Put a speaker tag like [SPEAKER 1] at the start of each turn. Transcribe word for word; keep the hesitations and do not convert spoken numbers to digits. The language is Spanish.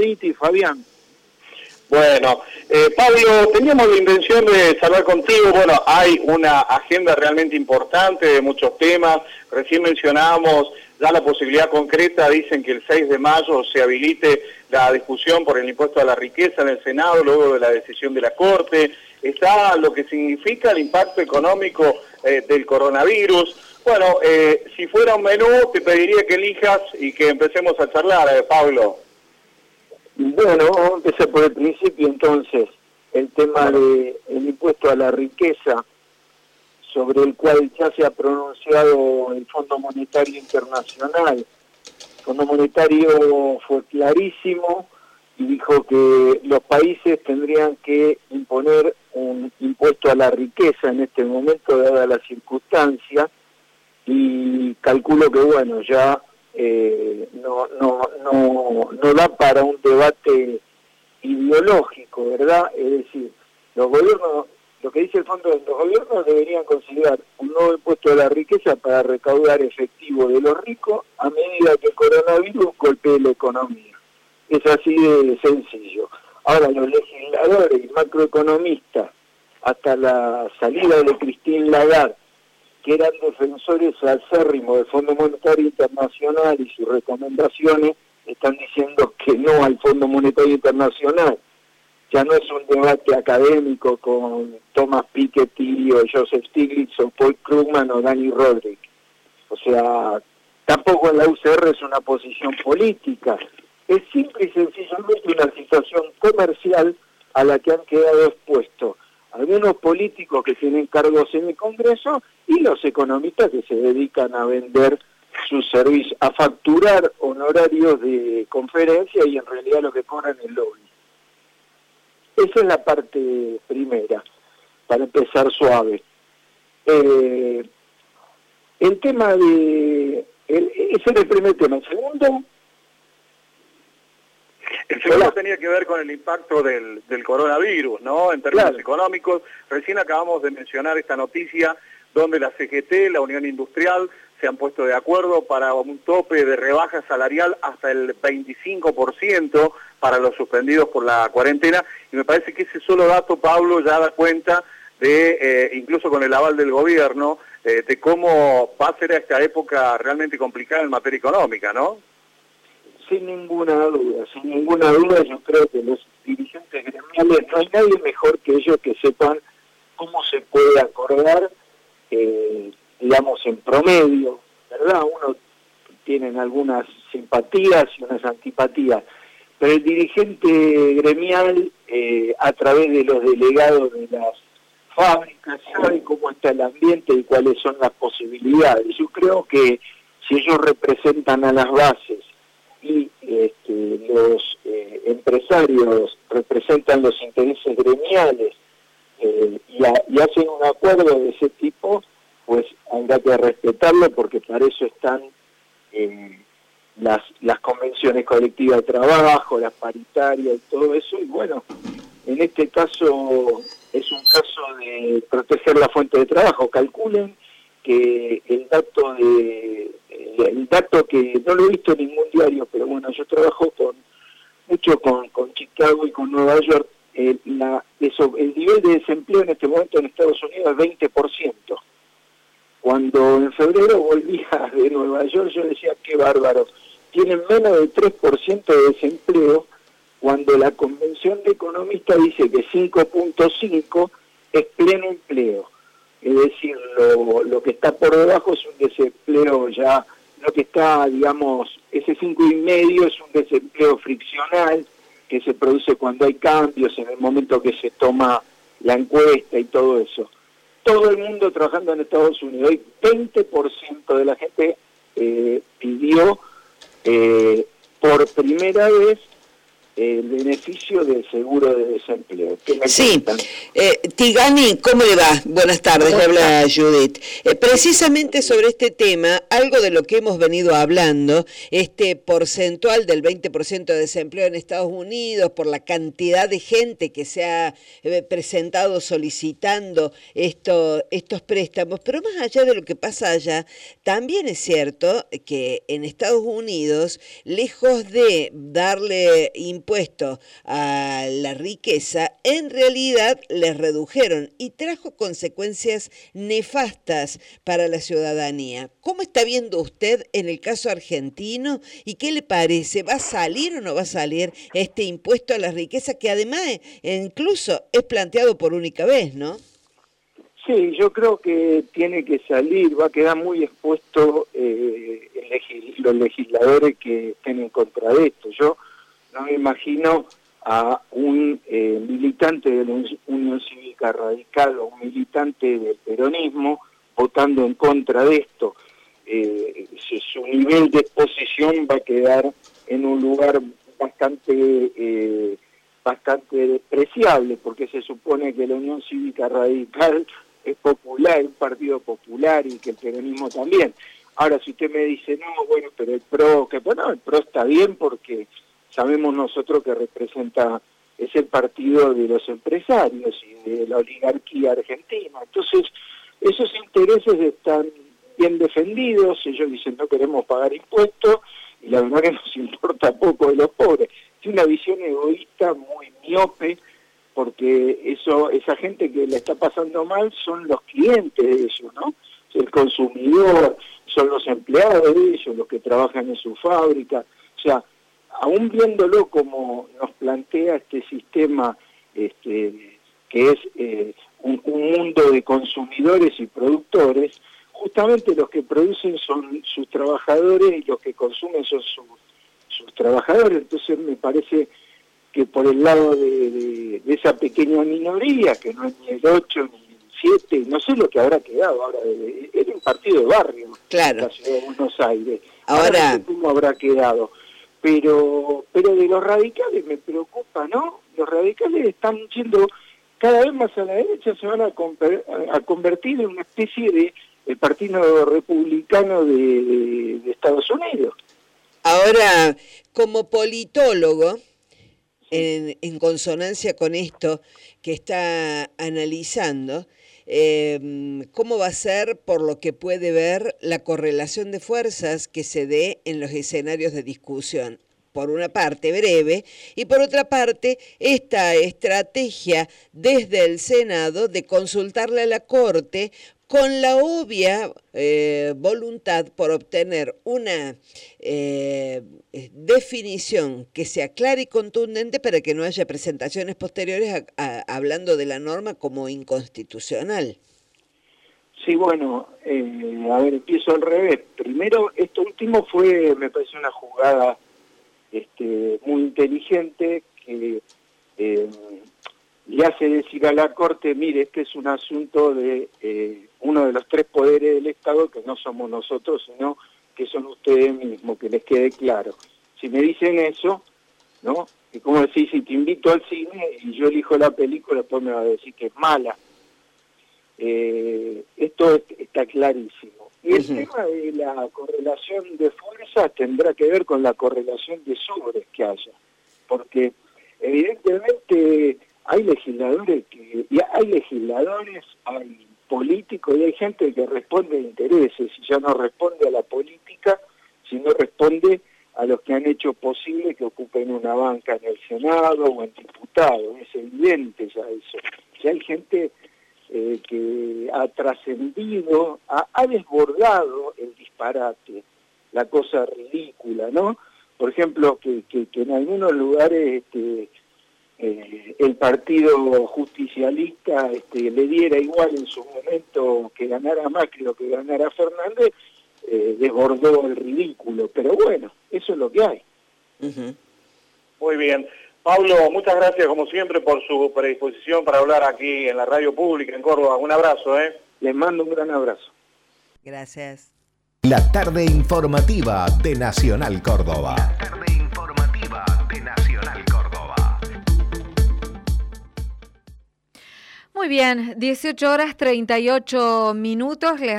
[SPEAKER 1] Judith y Fabián.
[SPEAKER 2] Bueno, eh, Pablo, teníamos la intención de charlar contigo. Bueno, hay una agenda realmente importante de muchos temas. Recién mencionábamos ya la posibilidad concreta, dicen que el seis de mayo se habilite la discusión por el impuesto a la riqueza en el Senado, luego de la decisión de la Corte. Está lo que significa el impacto económico eh, del coronavirus. Bueno, eh, si fuera un menú, te pediría que elijas y que empecemos a charlar, eh, Pablo.
[SPEAKER 1] Bueno, vamos a empezar por el principio entonces. El tema del impuesto a la riqueza, sobre el cual ya se ha pronunciado el Fondo Monetario Internacional. El Fondo Monetario fue clarísimo y dijo que los países tendrían que imponer un impuesto a la riqueza en este momento, dada la circunstancia, y calculo que, bueno, ya eh, no, no, no, no da para un debate ideológico, ¿verdad? Es decir, los gobiernos, lo que dice el fondo, los gobiernos deberían considerar un nuevo impuesto a la riqueza para recaudar efectivo de los ricos a medida que el coronavirus golpee la economía. Es así de sencillo. Ahora, los legisladores y macroeconomistas, hasta la salida de Christine Lagarde, que eran defensores acérrimos del Fondo Monetario Internacional y sus recomendaciones, están diciendo que no al Fondo Monetario Internacional. Ya no es un debate académico con Thomas Piketty o Joseph Stiglitz o Paul Krugman o Dani Rodrik. O sea, tampoco en la U C R es una posición política. Es simple y sencillamente una situación comercial a la que han quedado expuestos algunos políticos que tienen cargos en el Congreso y los economistas que se dedican a vender sus servicios, a facturar honorarios de conferencia y en realidad lo que cobran es lobby. Esa es la parte primera, para empezar suave. Eh, el tema de... El, ese era el primer tema. El segundo...
[SPEAKER 2] El segundo tenía que ver con el impacto del, del coronavirus, ¿no? En términos claro. económicos. Recién acabamos de mencionar esta noticia donde la C G T, la Unión Industrial, se han puesto de acuerdo para un tope de rebaja salarial hasta el veinticinco por ciento para los suspendidos por la cuarentena. Y me parece que ese solo dato, Pablo, ya da cuenta de, eh, incluso con el aval del gobierno, eh, de cómo va a ser esta época realmente complicada en materia económica, ¿no?
[SPEAKER 1] Sin ninguna duda, sin ninguna duda, yo creo que los dirigentes gremiales, no hay nadie mejor que ellos que sepan cómo se puede acordar, eh, digamos, en promedio, ¿verdad? Uno tienen algunas simpatías y unas antipatías, pero el dirigente gremial, eh, a través de los delegados de las fábricas, sabe cómo está el ambiente y cuáles son las posibilidades. Yo creo que si ellos representan a las bases, y este, los eh, empresarios representan los intereses gremiales eh, y, a, y hacen un acuerdo de ese tipo, pues habrá que respetarlo porque para eso están eh, las, las convenciones colectivas de trabajo, las paritarias y todo eso, y bueno, en este caso es un caso de proteger la fuente de trabajo. Calculen que el dato de el dato que no lo he visto en ningún diario, pero bueno, yo trabajo con mucho con, con Chicago y con Nueva York, eh, la, eso, el nivel de desempleo en este momento en Estados Unidos es veinte por ciento. Cuando en febrero volvía de Nueva York, yo decía, qué bárbaro, tienen menos del tres por ciento de desempleo, cuando la Convención de Economistas dice que cinco punto cinco es pleno empleo. Es decir, lo, lo que está por debajo es un desempleo ya, lo que está, digamos, ese cinco y medio es un desempleo friccional que se produce cuando hay cambios, en el momento que se toma la encuesta y todo eso. Todo el mundo trabajando en Estados Unidos, hoy veinte por ciento de la gente eh, pidió eh, por primera vez el beneficio del seguro de desempleo.
[SPEAKER 3] Sí, eh, Tigani, ¿cómo le va? Buenas tardes, le habla Judith. Eh, precisamente sobre este tema, algo de lo que hemos venido hablando, este porcentual del veinte por ciento de desempleo en Estados Unidos, por la cantidad de gente que se ha eh, presentado solicitando esto, estos préstamos, pero más allá de lo que pasa allá, también es cierto que en Estados Unidos, lejos de darle importancia impuesto a la riqueza, en realidad les redujeron y trajo consecuencias nefastas para la ciudadanía. ¿Cómo está viendo usted en el caso argentino y qué le parece? ¿Va a salir o no va a salir este impuesto a la riqueza que además incluso es planteado por única vez, ¿no?
[SPEAKER 1] Sí, yo creo que tiene que salir, va a quedar muy expuesto eh, el legis- los legisladores que estén en contra de esto. Yo no me imagino a un eh, militante de la Unión Cívica Radical o un militante del peronismo votando en contra de esto. Eh, su, su nivel de exposición va a quedar en un lugar bastante... Eh, bastante despreciable, porque se supone que la Unión Cívica Radical es popular, es un partido popular y que el peronismo también. Ahora, si usted me dice, no, bueno, pero el PRO, que bueno, el PRO está bien porque sabemos nosotros que representa, es el partido de los empresarios y de la oligarquía argentina. Entonces, esos intereses están bien defendidos, ellos dicen no queremos pagar impuestos y la verdad que nos importa poco de los pobres. Es una visión egoísta muy miope, porque eso esa gente que le está pasando mal son los clientes de eso, ¿no? El consumidor, son los empleados de ellos, los que trabajan en su fábrica. O sea, aún viéndolo como nos plantea este sistema, este, que es eh, un, un mundo de consumidores y productores, justamente los que producen son sus trabajadores y los que consumen son sus sus trabajadores. Entonces me parece que por el lado de, de, de esa pequeña minoría, que no es ni el ocho ni el siete, no sé lo que habrá quedado ahora, era un partido de barrio,
[SPEAKER 3] claro,
[SPEAKER 1] en la ciudad de Buenos Aires,
[SPEAKER 3] ahora,
[SPEAKER 1] ahora no sé cómo habrá quedado, pero pero de los radicales me preocupa, ¿no? Los radicales están yendo cada vez más a la derecha, se van a, conver, a convertir en una especie de el partido republicano de, de, de Estados Unidos.
[SPEAKER 3] Ahora, como politólogo, en, en consonancia con esto que está analizando, eh, ¿cómo va a ser, por lo que puede ver, la correlación de fuerzas que se dé en los escenarios de discusión? Por una parte breve, y por otra parte esta estrategia desde el Senado de consultarle a la Corte con la obvia eh, voluntad por obtener una eh, definición que sea clara y contundente para que no haya presentaciones posteriores a, a, hablando de la norma como inconstitucional.
[SPEAKER 1] Sí, bueno, eh, a ver, empiezo al revés. Primero, esto último fue, me parece, una jugada este, muy inteligente que eh, le hace decir a la Corte, mire, este es un asunto de eh, uno de los tres poderes del Estado, que no somos nosotros, sino que son ustedes mismos, que les quede claro. Si me dicen eso, ¿no? Es como decir, si te invito al cine y yo elijo la película, después me va a decir que es mala. Eh, esto es, está clarísimo. Y el uh-huh. tema de la correlación de fuerzas tendrá que ver con la correlación de sobres que haya, porque evidentemente hay legisladores que, y hay legisladores, hay políticos y hay gente que responde a intereses, y ya no responde a la política, sino responde a los que han hecho posible que ocupen una banca en el Senado o en diputados. Es evidente ya eso. Ya hay gente eh, que ha trascendido, ha, ha desbordado el disparate, la cosa ridícula, ¿no? Por ejemplo, que, que, que en algunos lugares este, eh, el partido justicialista este, le diera igual en su momento que ganara Macri o que ganara Fernández, eh, desbordó el ridículo. Pero bueno, eso es lo que hay.
[SPEAKER 2] Uh-huh. Muy bien. Pablo, muchas gracias como siempre por su predisposición para hablar aquí en la radio pública en Córdoba. Un abrazo, ¿eh?
[SPEAKER 1] Les mando un gran abrazo.
[SPEAKER 3] Gracias.
[SPEAKER 4] La tarde informativa de Nacional Córdoba.
[SPEAKER 5] La tarde informativa de Nacional Córdoba.
[SPEAKER 6] Muy bien, dieciocho horas treinta y ocho minutos.